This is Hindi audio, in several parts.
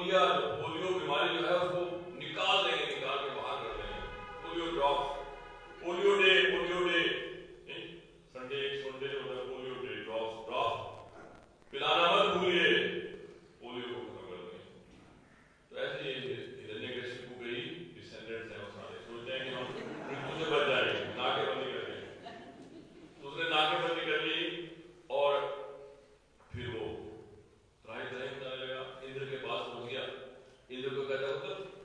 पोलियो बीमारी जो है उसको निकाल देंगे, निकाल के बाहर कर देंगे। Polio drops, polio day Sunday होता है, पोलियो डे ड्रॉप्स पिलाना मत भूलिए, पोलियो को खत्म कर देंगे। तो ऐसे ही हिरण्यकशिपु के ही डिसेंडेंट्स हैं वो सारे, सोचते हैं कि हम मृत्यु से बच जाएंगे, नाकेबंदी कर देंगे। तो उसने नाकेबंदी कर ली और फिर वो त्राही त्राही बताने लगा, इंद्र के पास पहुंच गया। इंद्र को कहता है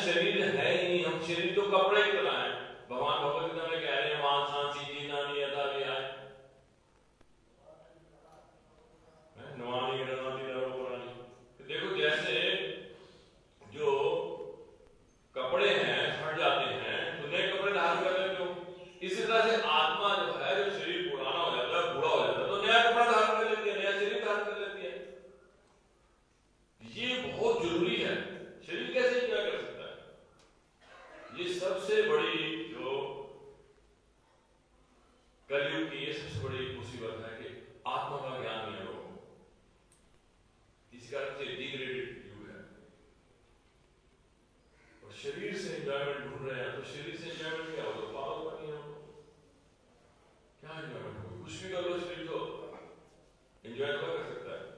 शरीर है ही नहीं, हम शरीर तो कपड़े की तरह है। भगवान भगवत गीता में कह रहे हैं मांसांसी जीनानी यथा विहाय नवानी रणाति नरोपराणि। देखो जैसे जो कपड़े हैं फट जाते हैं तो नए कपड़े धारण कर लेते हो, इसी तरह से आत्मा जो है, जो शरीर पुराना हो जाता है, बूढ़ा हो जाता है, तो नया कपड़ा धारण कर लेती है, नया शरीर धारण कर लेती है। ये बहुत जरूरी है। शरीर कैसे क्या कर सकता है? ये सबसे बड़ी जो कलयुग की ये सबसे बड़ी मुसीबत है कि आत्मा का ज्ञान नहीं है लोगों को। इस कारण से डिग्रेडेड युग है और शरीर से एंजॉयमेंट ढूंढ रहे हैं। तो शरीर से एंजॉयमेंट क्या हो, तो पागल बनी हो, क्या एंजॉयमेंट हो? कुछ भी कर लो, शरीर तो एंजॉय तो कर सकता है।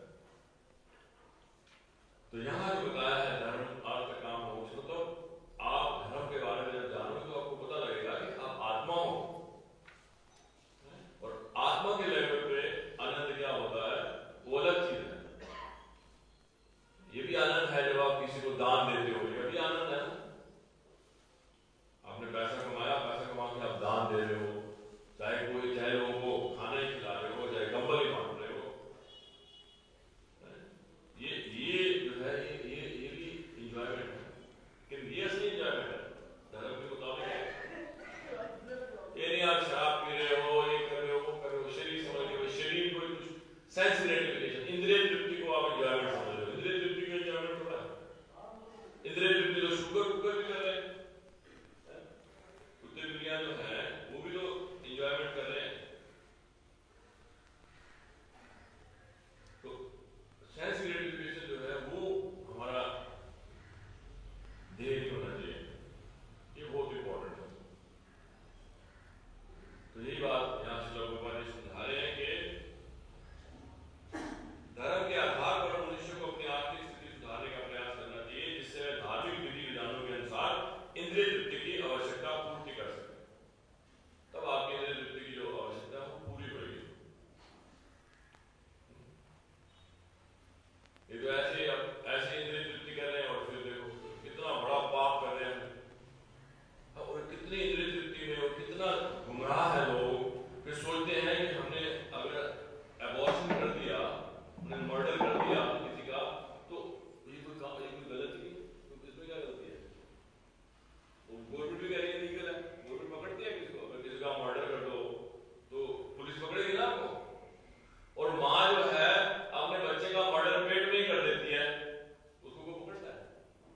तो यहां जो बताया है धर्म अर्थ काम मोक्ष, तो आप धर्म के बारे में जब जानोगे तो आपको पता लगेगा कि आप आत्मा हो, और आत्मा के लेवल पे आनंद क्या होता है वो अलग चीज है। ये भी आनंद है जब आप किसी को दान देते हो, ये भी आनंद है ना। आपने पैसा कमाया, पैसा कमा के आप दान दे रहे हो, चाहे लोगों को खाना ही खिला रहे हो, चाहे कंबल ही बांट रहे हो, ये जो है ये भी इंजॉयमेंट है। लेकिन ये असली इंजॉयमेंट है धर्म के मुताबिक। ये नहीं आप शराब पी रहे हो, ये कर रहे हो, वो कर रहे हो, शरीर समझ रहे हो, शरीर को कुछ सेंस ग्रेटिफिकेशन, इंद्रिय तृप्ति को आप इंजॉयमेंट समझ रहे हो। इंद्रिय तृप्ति का इंजॉयमेंट थोड़ा है। इंद्रिय तृप्ति तो शुगर कुकर भी कर रहे हैं, कुत्ते बिल्लियां जो है वो भी तो इंजॉयमेंट कर रहे हैं। तो सेंस ग्रेटिफिकेशन जो है वो हमारा ध्येय नहीं होना चाहिए, ये बहुत इंपॉर्टेंट है। तो यही बात यहां से लोग समझा रहे हैं कि धर्म के आधार पर मनुष्य को अपनी आर्थिक स्थिति सुधारने का प्रयास करना चाहिए, जिससे वह धार्मिक विधि विधानों के अनुसार इंद्रिय तृप्ति की आवश्यकता पूर्ति कर सके। तब आपकी इंद्रिय तृप्ति की जो आवश्यकता है वो पूरी होगी। ये तो ऐसे इंद्रिय तृप्ति कर रहे हैं और फिर देखो कितना बड़ा पाप कर रहे हैं, और कितनी इंद्रिय तृप्ति में और कितना गुमराह है लोग। फिर सोचते हैं कि हमने अगर एबॉर्शन कर दिया, हमने मर्डर कर दिया किसी का, तो ये कोई काम, ये कोई गलत नहीं, तो इसमें क्या गलती है? वो गवर्नमेंट भी कह रही है लीगल है, गवर्नमेंट पकड़ती है किसको, अगर किसी का मर्डर कर दो तो पुलिस पकड़ेगी ना आपको। और माँ जो है अपने बच्चे का मर्डर पेट में ही कर देती है, उसको कोई पकड़ता है?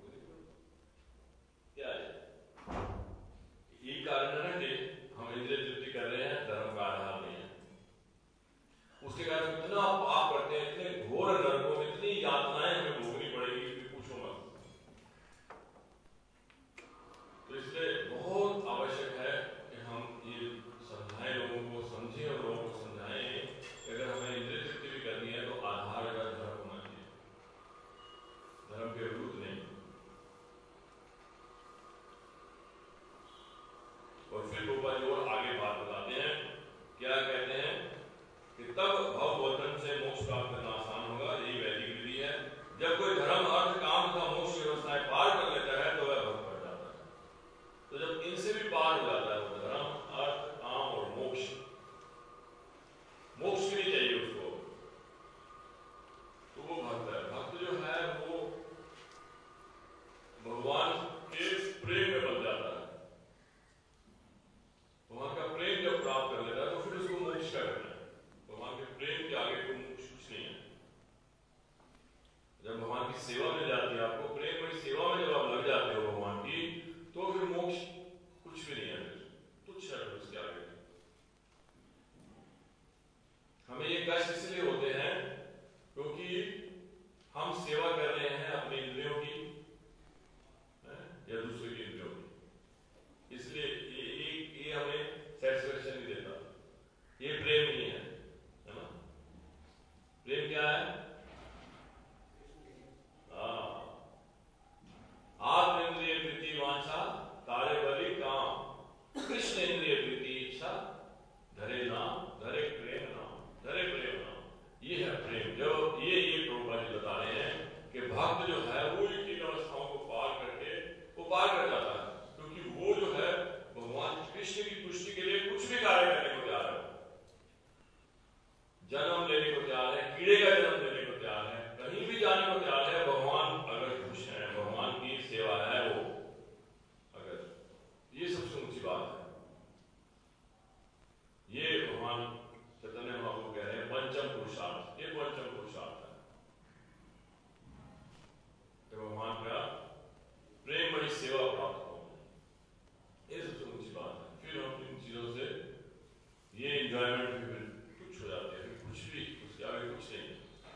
क्या है? यही कारण है ना कि हम इंद्रिय तृप्ति कर रहे हैं, धर्म का आधार नहीं है। उसके कारण इतना पाप करते हैं, इतने घोर नरकों में इतनी यातनाएं हमें भोगनी पड़ेगी कि पूछो मत। तो इसलिए बहुत आवश्यक है कि हम ये समझाएं, लोगों को समझें और लोगों को समझाएं कि अगर हमें इंद्रिय तृप्ति भी करनी है तो आधार का धर्म होना चाहिए, धर्म के विरुद्ध नहीं। और फिर गोपाल जी और आगे बात बताते हैं, क्या कहते हैं कि तब भवबंधन से मोक्ष प्राप्त करना आसान होगा। यही वैदिक विधि है। जब कोई धर्म अर्थ काम तथा मोक्ष व्यवस्थाएं पार कर लेता है तो वह भक्त बन जाता है। तो जब इनसे भी पार हो जाता है वो धर्म अर्थ काम और मोक्ष, मोक्ष भी नहीं चाहिए उसको, तो वो भक्त है। भक्त जो है वो भगवान के प्रेम में बन जाता है। भगवान का प्रेम जब प्राप्त कर लेता है तो फिर उसको मोक्ष का करना है। भगवान के प्रेम के आगे कोई मोक्ष कुछ नहीं है। जब भगवान की सेवा मिल जाती है आपको, प्रेम में सेवा में जब आप लग जाते हो भगवान की, तो फिर मोक्ष कुछ भी नहीं है, तुच्छ है उसके आगे। हमें ये कष्ट इसलिए होते हैं क्योंकि हम सेवा कर रहे हैं अपनी इंद्रियों की या दूसरे की इंद्रियों की, इसलिए ये हमें सेटिस्फैक्शन नहीं देता। ये प्रेम नहीं है, है ना? प्रेम क्या है? आत्म इंद्रिय प्रीति वांछा तारे बलि काम, कृष्ण इंद्रिय प्रीति इच्छा धरे नाम, धरे प्रेम नाम, धरे प्रेम नाम। ये है प्रेम। जो ये प्रभुपाद जी बता रहे हैं कि भक्त जो है वो इन तीन अवस्थाओं को पार करके वो पार पार कर जाता है, क्योंकि वो जो है भगवान कृष्ण की तुष्टि के लिए कुछ भी कार्य करने को तैयार है। जन्म लेने को तैयार है, कीड़े का जन्म लेने को तैयार है, कहीं भी जाने को तैयार है। भगवान अगर खुश है, भगवान की सेवा है वो, अगर ये सबसे ऊंची बात है। ये भगवान चैतन्य महाप्रभु कह रहे हैं पंचम पुरुषार्थ, ये पंचम पुरुषार्थ है। तो भगवान का प्रेममयी सेवा प्राप्त हो, ये सबसे ऊंची बात है। फिर हम इन चीजों से ये एंजॉयमेंट भी कुछ हो जाती है, फिर कुछ भी उसके आगे कुछ नहीं है।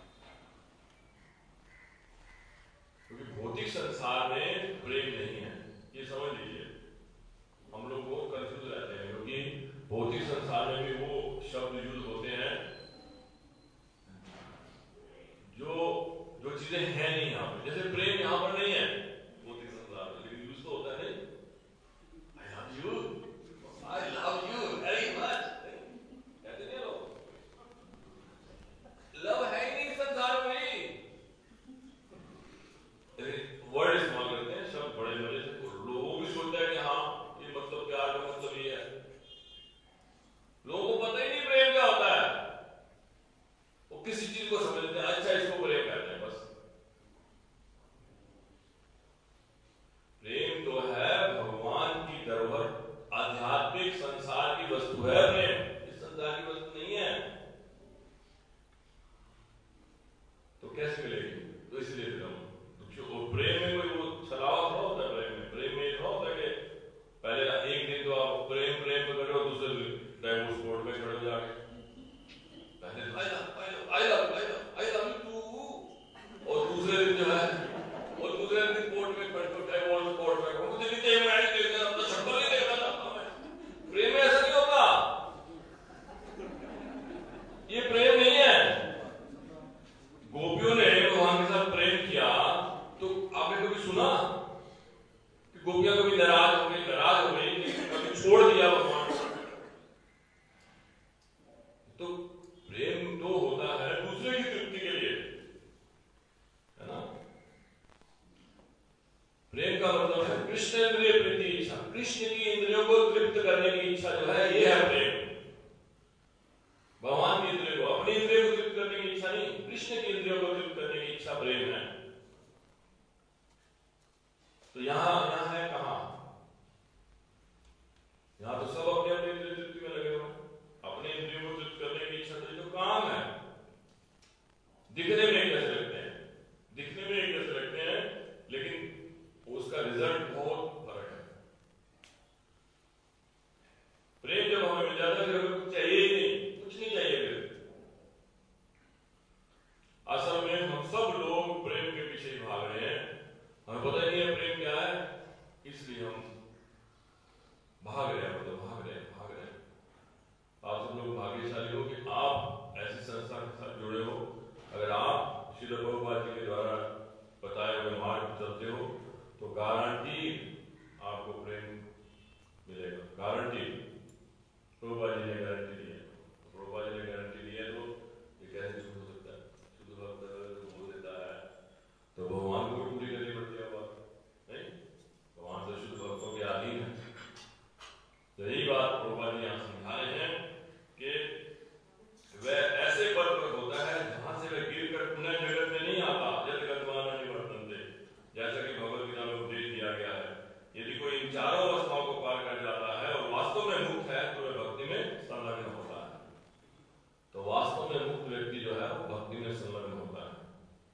क्योंकि भौतिक संसार में प्रेम नहीं है, ये समझ लीजिए। हम लोग बहुत कंफ्यूज रहते हैं, क्योंकि भौतिक संसार में भी वो शब्द यूज होते हैं जो जो चीजें हैं नहीं यहाँ पर। जैसे प्रेम यहाँ पर नहीं है भौतिक संसार में, लेकिन यूज तो होता है नहीं, I love you very much, कहते नहीं लोग। लव है ही नहीं संसार में, वर्ड इस्तेमाल करते हैं शब्द बड़े मजे से, लोगों भी सोचते हैं कि हाँ ये मतलब प्यार का मतलब ये है। लोगों को पता ही नहीं प्रेम क्या होता है, वो किसी चीज को समझते हैं, अच्छा इसको प्रेम कहते हैं बस। प्रेम तो है भगवान की धरोहर, आध्यात्मिक संसार की वस्तु है प्रेम, इस संसार की वस्तु नहीं है। तो कैसे मिलेगी? तो इसलिए फिर हम प्रेम में कोई वो छलावा थोड़ा होता है। प्रेम में थोड़ा होता है कि पहले एक दिन तो आप प्रेम तो कर रहे हो, दूसरे दिन डाइवोर्स कोर्ट में खड़े हो जाके पहले आई लव यू टू, और दूसरे दिन जो है और दूसरे दिन कोर्ट में खड़े हो डाइवोर्स कोर्ट में, मुझे नहीं चाहिए, मैं नहीं देखना, अपना शक्ल नहीं देखना चाहता मैं। प्रेम में ऐसा नहीं होता, ये प्रेम नहीं है। गोपियों ने भगवान के साथ प्रेम किया, तो आपने कभी सुना कि गोपियां कभी नाराज हो गई, कभी छोड़ दिया भगवान? तो प्रेम तो होता है दूसरे की तृप्ति के लिए, है ना। प्रेम का मतलब है कृष्ण इंद्रिय प्रीति इच्छा, कृष्ण की इंद्रियों को तृप्त करने की इच्छा जो है, ये है प्रेम। भगवान की इंद्रियों को, अपनी इंद्रियों को तृप्त करने की इच्छा नहीं, कृष्ण की इंद्रियों को तृप्त करने की इच्छा प्रेम है। तो यहां है कहां? यहां तो सब अपने अपने इंद्रिय तृप्ति में लगे हुए, अपने इंद्रियों को तृप्त करने की इच्छा, तो काम है। दिखने में कैसे लगते हैं, लेकिन उसका रिजल्ट बहुत फर्क है। प्रेम जब हमें मिल जाता है फिर हमें कुछ चाहिए ही नहीं, कुछ नहीं चाहिए फिर। असल में हम सब लोग प्रेम के पीछे ही भाग रहे हैं, हमें पता ही नहीं है प्रेम क्या है, इसलिए हम भाग रहे हैं। आप सब लोग भाग्यशाली हो कि आप ऐसी संस्था के साथ जुड़े हो। अगर आप श्रील प्रभुपाद जी के द्वारा बताए हुए मार्ग चलते हो तो गारंटी आपको प्रेम मिलेगा, गारंटी। प्रभुपाद जी ने गारंटी दी है, प्रभुपाद जी ने गारंटी दी है, तो ये कैसे झूठ हो सकता है? शुद्ध भक्त बोल देता है तो भगवान को पूरी करनी पड़ती है बात, नहीं? भगवान तो शुद्ध भक्तों के अधीन है। तो यही बात प्रभुपाद जी यहाँ समझा रहे हैं कि वह ऐसे पद पर होता है जहां से वह गिर कर पुनः जगत में नहीं आता, यदि गतवान निवर्तन्ते, जैसा कि भगवत गीता में उपदेश दिया गया है। यदि कोई इन चारों अवस्थाओं को पार कर जाता है और वास्तव में मुक्त है तो वह भक्ति में संलग्न होता है। तो वास्तव में मुक्त व्यक्ति जो है वो भक्ति में संलग्न होता है।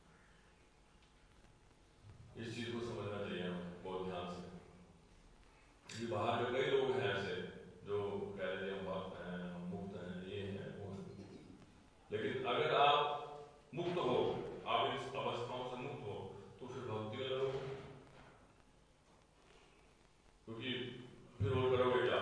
इस चीज को समझना चाहिए हमें बहुत ध्यान से। बाहर जो कई लोग हैं ऐसे जो कह रहे हैं हम भक्त हैं, हम मुक्त हैं, ये हैं वो हैं, लेकिन अगर आप मुक्त हो, आप इस अवस्थाओं से मुक्त हो, तो फिर भक्ति में रहो, क्योंकि फिर वो करोगे क्या?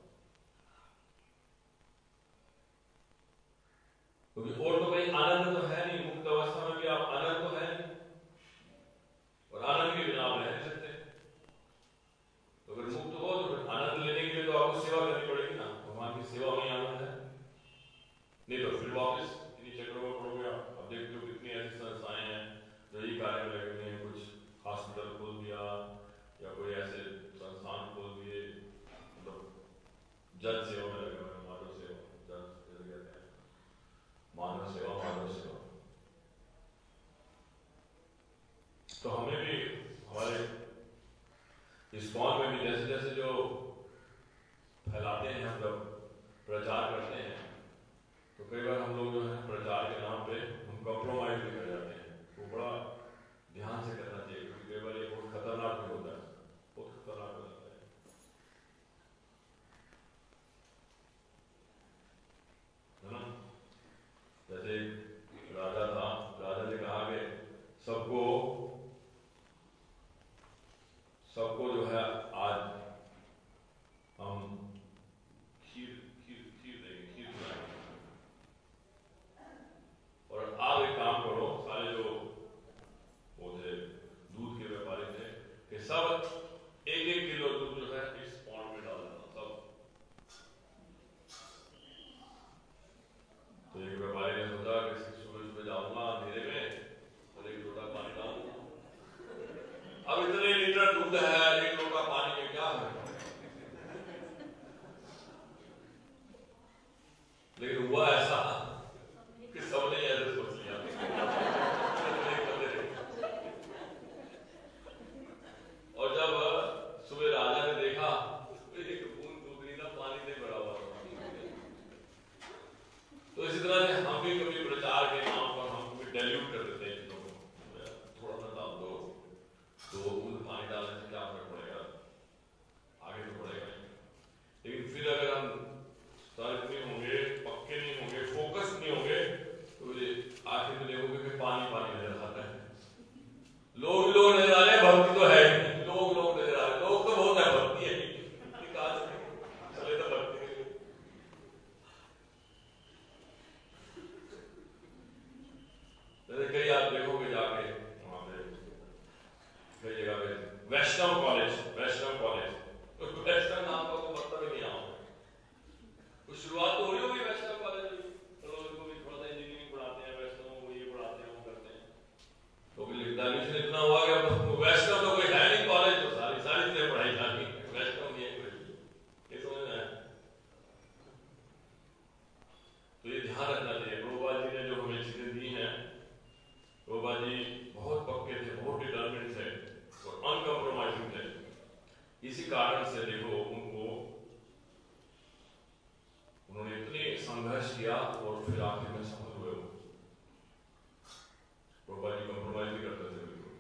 क्योंकि और तो कहीं आनंद तो है नहीं, मुक्त अवस्था में भी आप आनंद तो है नहीं, और आनंद के बिना आप रह नहीं सकते। तो अगर मुक्त हो तो फिर आनंद जन सेवा में लगे हुए हैं, मानव सेवा, जन जैसे कहते हैं, मानव सेवा, मानव सेवा। तो हमें भी हमारे इस्कॉन में भी जैसे जैसे जो फैलाते हैं, हम जब प्रचार करते हैं, तो कई बार हम लोग जो है प्रचार के नाम पे हम कॉम्प्रोमाइज भी कर जाते हैं। वो बड़ा ध्यान से करना चाहिए, क्योंकि कई बार ये बहुत खतरनाक भी होता है, बहुत खतरनाक हो जाता है। है ना? जैसे राजा था, राजा ने कहा कि सबको सबको जो है आज हम खीर खीर खीर देंगे, खीर खिलाएंगे, और आप एक काम करो, सारे जो वो थे दूध के व्यापारी थे, कि सब 1-1 किलो दूध जो है इस पॉन्ड में डाल देना सब। तो एक व्यापारी ने सोचा कि सुबह सुबह जाऊंगा अंधेरे में और 1 लोटा पानी डालूंगा। अब इतने लीटर दूध है, 1 लोटा पानी में क्या है? लेकिन हुआ ऐसा कि सबने ऐसे सोच लिया। और जब सुबह राजा ने देखा तो 1 बूंद दूध नहीं था, पानी से भरा हुआ था। तो इसी तरह से हम भी कभी प्रचार के नाम पर हम कभी डाइल्यूट कर देते हैं चीजों को, थोड़ा सा डाल दो, 2 बूंद पानी डालने से क्या फर्क पड़ेगा, आगे तो बढ़ेगा। लेकिन फिर अगर हम सतर्क नहीं होंगे, पक्के नहीं होंगे, फोकस नहीं होंगे, तो आखिर में देखोगे कि पानी पानी नजर आता है। लोग नजर आ रहे हैं, भक्ति तो है नहीं। लोग नजर आ रहे हैं, लोग तो बहुत है, भक्ति है चले तो भक्ति नहीं। जैसे कई आप देखोगे जाके वहां पे कई जगह पे वैष्णव कॉलेज, वैष्णव नाम का कोई मतलब ही नहीं है। कुछ शुरुआत तो हुई होगी वैष्णव कॉलेज की, चलो इनको भी थोड़ा सा इंजीनियरिंग पढ़ाते हैं, वैष्णव को ये पढ़ाते हैं, वो करते हैं। तो लिखदानिशन इतना हुआ कि अब वैष्णव तो कोई है नहीं कॉलेज, तो सारी चीजें पढ़ाई जाती, वैष्णव नहीं है कोई, ये समझ में आया? तो ये ध्यान रखना चाहिए। प्रभुपाद जी ने जो हमें चीजें दी हैं, प्रभुपाद जी बहुत पक्के थे, बहुत डिटर्मिन्ड थे और अनकम्प्रोमाइजिंग थे। इसी कारण से देखो उन्होंने इतने संघर्ष किया और फिर आखिर में सफल हुए। प्रभुपाद जी कम्प्रोमाइज भी करते थे बिल्कुल,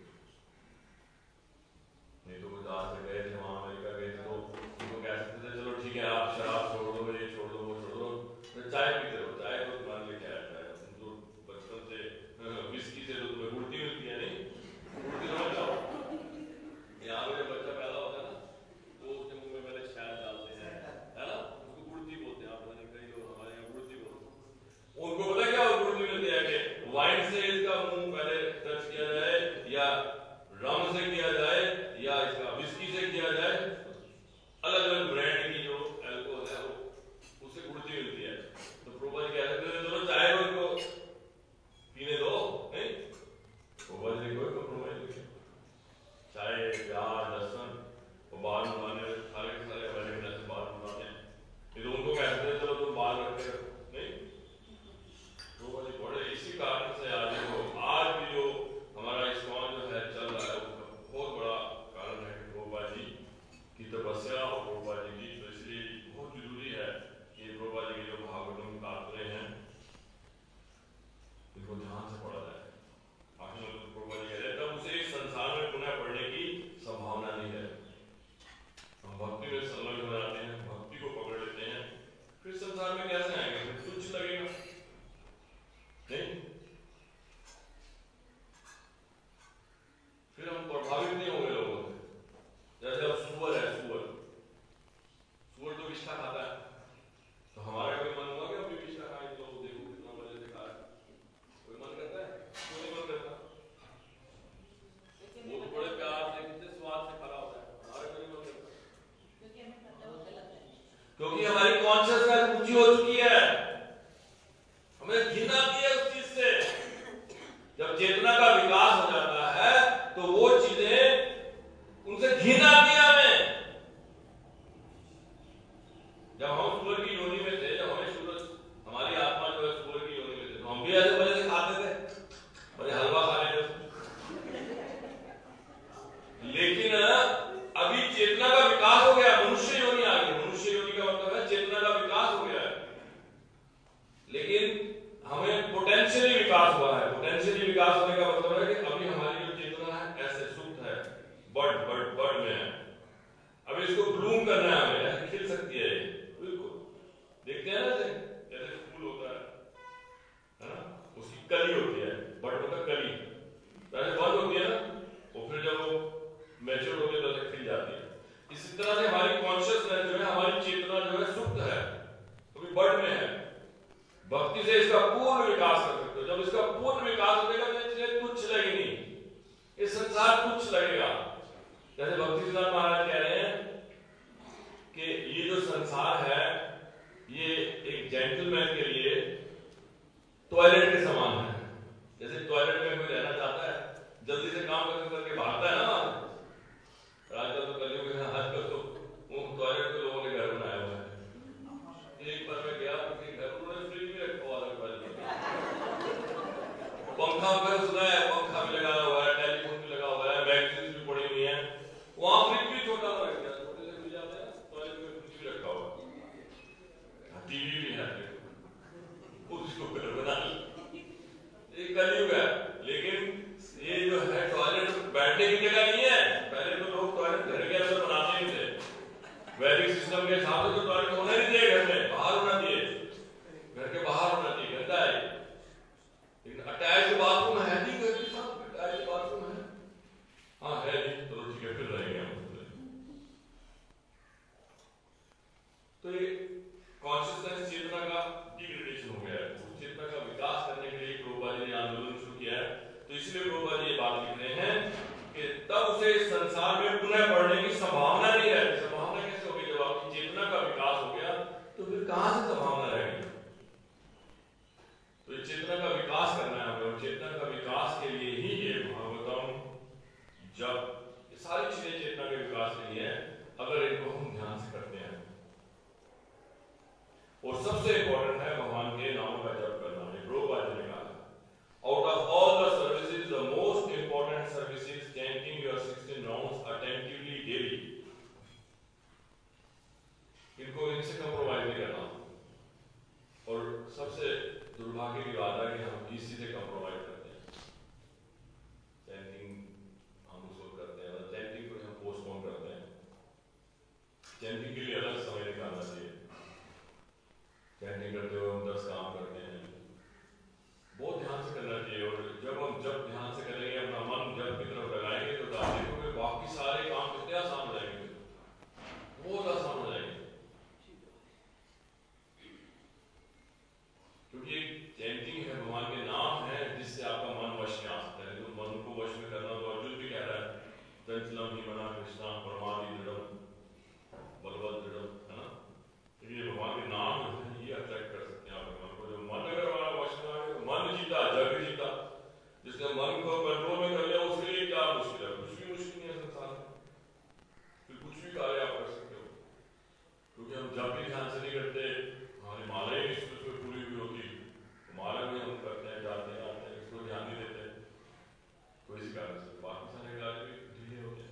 नहीं तो कुछ आज से गए थे वहां अमेरिका गए थे, तो उनको कह सकते थे चलो ठीक है आप शराब छोड़ दो, ये छोड़ दो, वो छोड़ दो, तो चाय पीते रहो, चाय तो तुम्हारे लिए क्या है, तो बचपन से विस्की से तो तुम्हें गुड़ती मिलती है, नहीं गुड़ती समझ जाओ। यहाँ पे जब बच्चा पैदा होता है ना, वो उसके मुंह में पहले शहद डालते हैं, है ना, उसको गुड़ती बोलते हैं। आप कई लोग हमारे यहाँ गुड़ती बोलते हैं। उनको पता क्या गुड़ती मिलती है कि वाइन से इसका मुंह पहले टच किया जाए, या रम से किया जाए, या इसका विस्की से किया जाए, अलग अलग ब्रांड की जो अल्कोहल है वो उससे गुड़ती मिलती है। तो प्रभुपाद जी कह सकते थे चलो चाय को इनको पीने दो, नहीं प्रभुपाद जी कोई कॉम्प्रोमाइज नहीं, चाय प्याज लहसुन और बाल मुड़ाने सारे के सारे अलग अलग से बाल मुड़ाते हैं, तो उनको कह सकते थे चलो तुम बाल रखते रहो, नहीं प्रभुपाद जी बड़े। इसी कारण से आज भी जो हमारा इस्कॉन जो है चल रहा है, उसका बहुत बड़ा कारण है कि प्रभुपाद जी की कि ये जो संसार है ये एक जेंटलमैन के लिए टॉयलेट के समान है। जैसे टॉयलेट में कोई रहना चाहता है, जल्दी से काम करके भागता है ना। आजकल तो कलयुग है, आजकल तो वो टॉयलेट को लोगों ने घर बनाया हुआ है। एक बार मैं गया उनके घर, उन्होंने फ्रिज में रखा हुआ है, पंखा वगैरह सुना है, पंखा भी लगा हुआ है, टेलीफोन भी लगा हुआ है, मैगजीन्स भी पड़ी हुई है। वहां फ्रिज भी छोटा सा रख दिया, छोटे से मिल जाते हैं, टॉयलेट में फ्रिज भी रखा हुआ है, टीवी भी है, उसको घर बना ये कलयुग है। लेकिन ये जो है टॉयलेट बैठने की जगह नहीं है। पहले तो लोग टॉयलेट घर के अंदर बनाते ही थे, वैदिक सिस्टम के हिसाब से तो टॉयलेट होना नहीं चाहिए, घर में बाहर होना चाहिए, घर के बाहर होना चाहिए, गंदा है। लेकिन अटैच बाथरूम है नहीं घर के साथ, अटैच बाथरूम है, हाँ है नहीं, तो ठीक है, फिर रहेंगे हम। तो ये कॉन्शियसनेस चेतना का डिग्रेडेशन हो गया है। चेतना का विकास करने के लिए प्रभुपाद जी ने आंदोलन शुरू किया है। तो इसलिए प्रभुपाद जी ये बात लिख रहे हैं कि तब उसे इस संसार में पुनः बढ़ने की संभावना नहीं रहती। संभावना कैसे होगी? जब आपकी चेतना का विकास हो गया तो फिर कहां से संभावना रहेगी? तो ये चेतना का विकास करना है हमें, और चेतना का विकास के लिए ही ये भागवतम, जब ये सारी चीजें चेतना के विकास के लिए है, अगर इनको हम ध्यान से करते हैं। और सबसे इंपॉर्टेंट है भगवान के नामों का जप करना है। प्रभुपाद जी ने कहा, out of all the services the most important service is chanting your 16 rounds attentively daily. इनको इनसे कंप्रोमाइज नहीं करना। और सबसे दुर्भाग्य की बात है कि हम इसी से कंप्रोमाइज करते हैं। चैंटिंग हम उसको करते हैं, चैंटिंग को हम पोस्टपोन करते हैं। चैंटिंग के लिए अलग समय निकालना चाहिए। चैंटिंग करते हुए हम 10 काम करते हैं, बहुत ध्यान से करना चाहिए। और जब ध्यान से करेंगे, अपना मन जब की तरफ लगाएंगे, तो आप देखोगे बाकी सारे काम कितने आसान हो जाएंगे, बहुत आसान हो जाएंगे। क्योंकि चैंटिंग है, भगवान के नाम है, जिससे आपका मन वश में आ सकता है। तो मन को वश में करना, तो अर्जुन भी कह रहा है, चंचलम ही मना कृष्णा परमादि दृढ़म बलवत दृढ़म, है ना। ये भगवान के नाम है, ये अट्रैक्ट कर सकते हैं आपके मन को। जो मन अगर हमारा वश में आ गया, मन जीता जग जीता। जिसने मन को कंट्रोल में कर लिया, उसके लिए क्या मुश्किल है? कुछ भी मुश्किल नहीं है संसार में, फिर कुछ भी कार्य आप कर सकते हो। क्योंकि हम जब भी ध्यान से नहीं करते, हमारी माला ही इसमें पूरी हुई होती, माला में हम करते हैं, जाते हैं आते हैं, इसको ध्यान नहीं देते, तो इसी कारण से बाकी सारे कार्य भी ढीले होते हैं।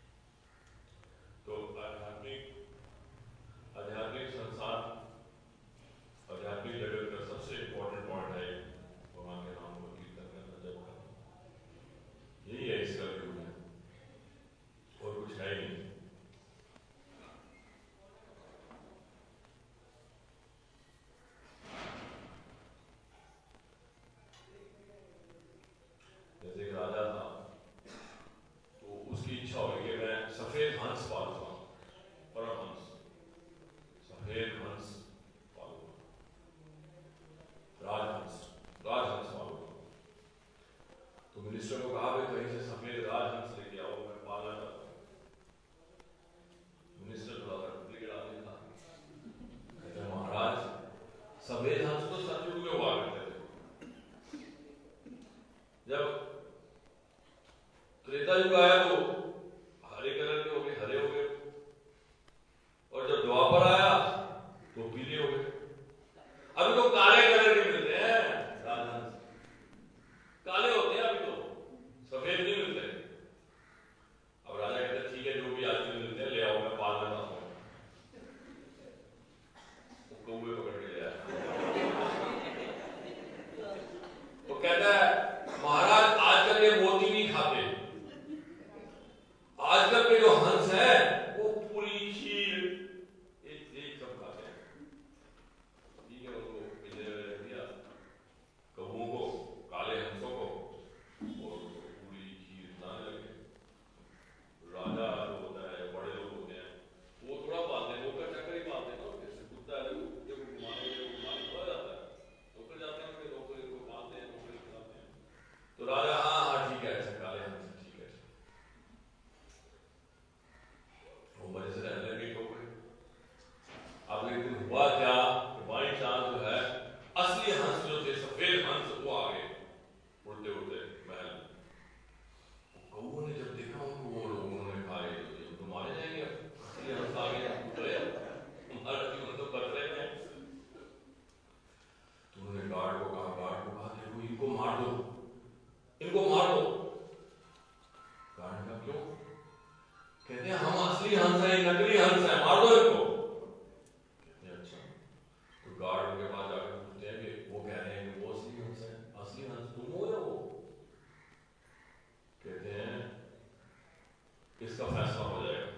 तो आध्यात्मिक संसार, आध्यात्मिक जगत का सबसे इंपॉर्टेंट पॉइंट है भगवान के नाम को कीर्तन करना, जप करना। यही है इसका योग है, और कुछ है ही नहीं। जैसे एक राजा था, तो उसकी इच्छा हुई कि मैं सफेद हंस पालूंगा, परमहंस, सफेद हंस पालूंगा, राजहंस पालूंगा। तो मिनिस्टर को कहा, भाई कहीं से सफेद राजहंस लेके आओ, मैं पालना चाहता हूँ। मिनिस्टर थोड़ा सा डुप्लीकेट आदमी था, कहते हैं महाराज सफेद हंस तो सतयुग में हुआ करते थे, जब त्रेता युग आया तो हरे कलर के हो गए, हरे हो गए, और जब द्वापर आया तो पीले हो गए। अभी तो काले कलर के मिलते हैं राजहंस, काले होते हैं अभी तो, असली हंस है नकली हंस है, मार दो इनको। कहते हैं अच्छा। तो गार्ड उनके पास जाकर पूछते हैं कि वो कह रहे हैं कि वो असली हंस है, असली हंस तुम हो या वो? कहते हैं इसका फैसला हो जाएगा,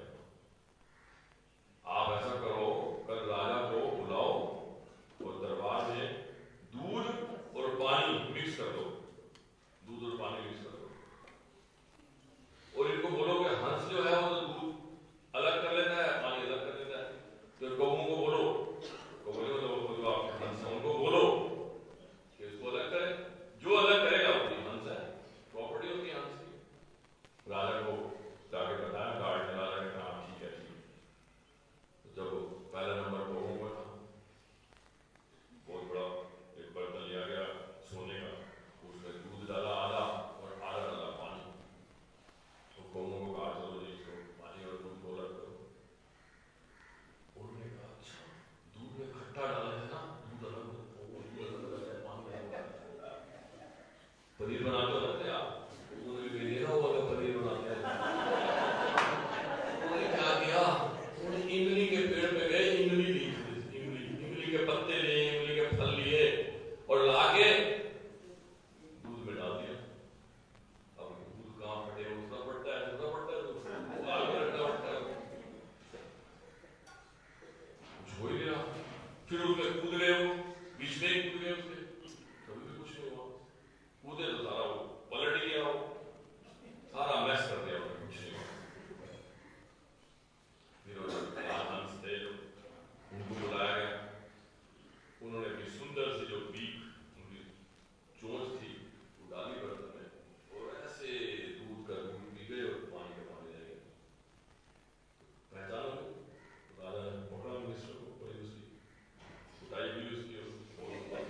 आप ऐसा करो, कल राजा को बुलाओ और दरबार में दूध और पानी मिक्स कर दो, दूध और पानी मिक्स कर दो, और इनको बोलो कि हंस जो है वो तो दूध अलग कर लेता है, पानी अलग कर लेता है, तो कौओं को बोलो, कौओं को जो आपके हंस है उनको बोलो कि इसको अलग करें, जो अलग करेगा वो हंस है, प्रॉपर्टी होती है हंस की। राजा को जाके बताया, गार्ड ने, राजा ने कहा ठीक है ठीक है। तो जब पहला नंबर कौओं हुआ था, बहुत बड़ा एक बर्तन लिया गया सोने का, उसमें दूध डाला आधा और आधा डाला पानी, तो कौओं को कहा चलो जी इसको पानी और दूध को अलग करो। उन्होंने कहा अच्छा दूध में खट्टा डाला है ना, दूध अलग है, पानी अलग है। पनीर बनाते हो ना आप, उन्होंने भी देखा होगा कि पनीर बनाते हैं। उन्होंने क्या किया, उन्होंने इमली के पेड़ पे गए, इमली ली, इमली के पत्ते लिए, इमली के फल लिए और लाके दूध में डाल दिया। अब दूध कहाँ फटे, उठना पड़ता है, दूध आगे रखना पड़ता है, कुछ हो ही नहीं रहा। फिर उसमें कूद गए, वो बीच में ही कूद गए उसके, कभी भी कुछ नहीं हुआ। कूदे तो सारा वो पलट ही गया, वो सारा मैस कर दिया, उन्होंने कुछ नहीं हुआ। फिर हंस थे जो, उनको बुलाया गया, उन्होंने अपनी सुंदर सी जो बीक, उनकी चोंच थी, वो डाली बर्तन में और ऐसे दूध का दूध पी गए और पानी का पानी रह गया। पहचानो, राजा ने पकड़ा मिनिस्टर को, बड़ी उसकी कुटाई हुई उसकी, और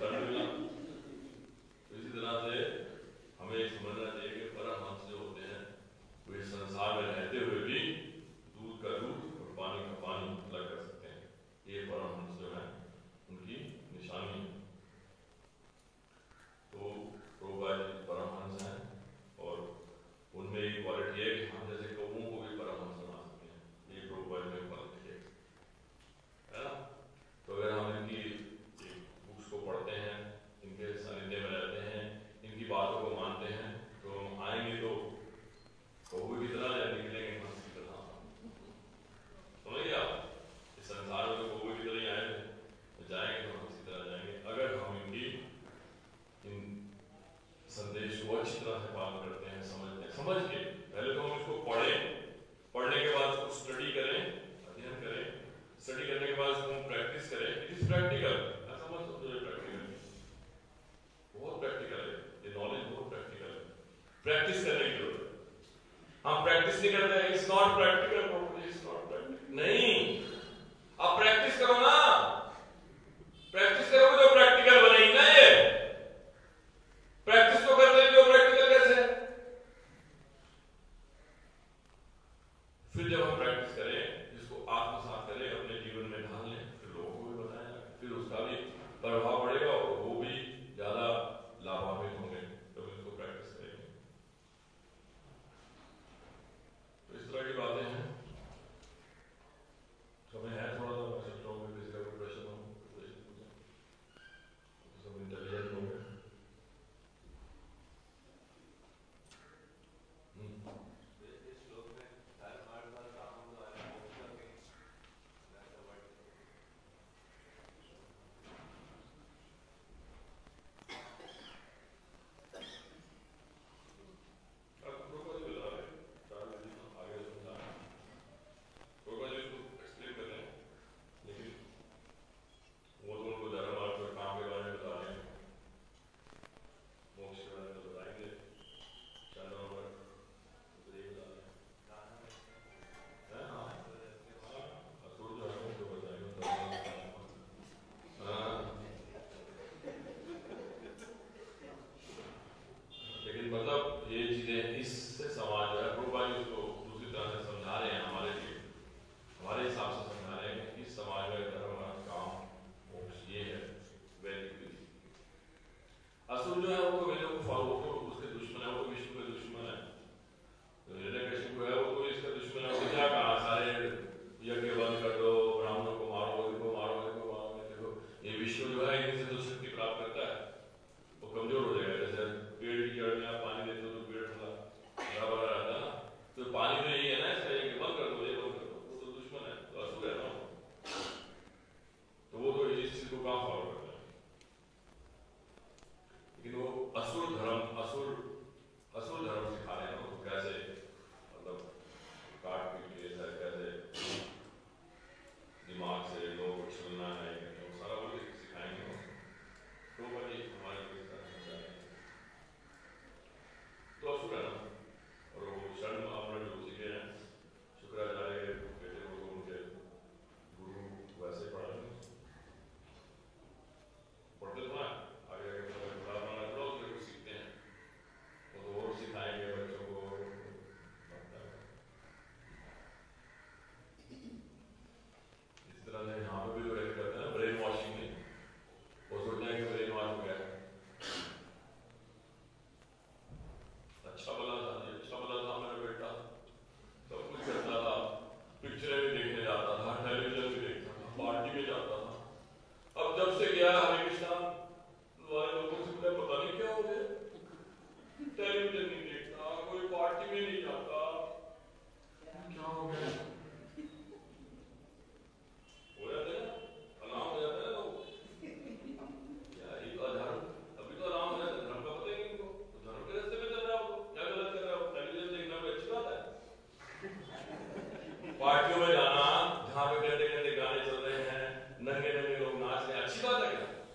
पार्टी में जाता था, अब जब से गया हरे कृष्णा वाले लोगों से मुझे पता नहीं क्या हो गया, टेलीविजन नहीं देखता, कोई पार्टी में नहीं जाता, क्या हो गया? हो जाता है ना, अलार्म हो जाता है ना, क्या ही अधर्म, अभी तो अलार्म हो जाता है, धर्म का पता ही नहीं इनको, तो धर्म के रास्ते में चल रहा हो, क्या गलत कर रहा हो? टेलीविजन देखना कोई अच्छी बात है? पार्टियों में जाना जहां पे घंटे घंटे गाने चल रहे हैं, नंगे नंगे लोग नाच रहे हैं, अच्छी बात है क्या?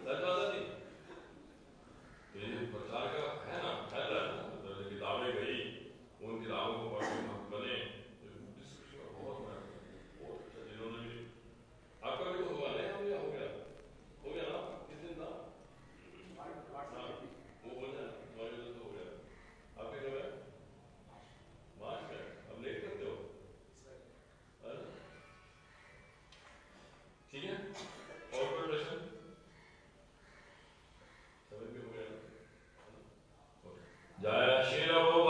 सच बात है नहीं? ये प्रचार का है ना, फैल रहा है ना, मतलब किताबें गई, उन किताबों को पढ़ के हम बने, डिस्कशन का बहुत बड़ा, बहुत अच्छा। जिन्होंने भी, आपका भी तो हुआ नहीं, हो गया हो गया ना, किस दिन था? हाँ, वो हो जाए हमारे तो हो गया। आपके कब है? मार्च में? अब लेट करते हो? है ना? ठीक है, और कोई प्रश्न? समझ में हो गया ना? जय श्री राम।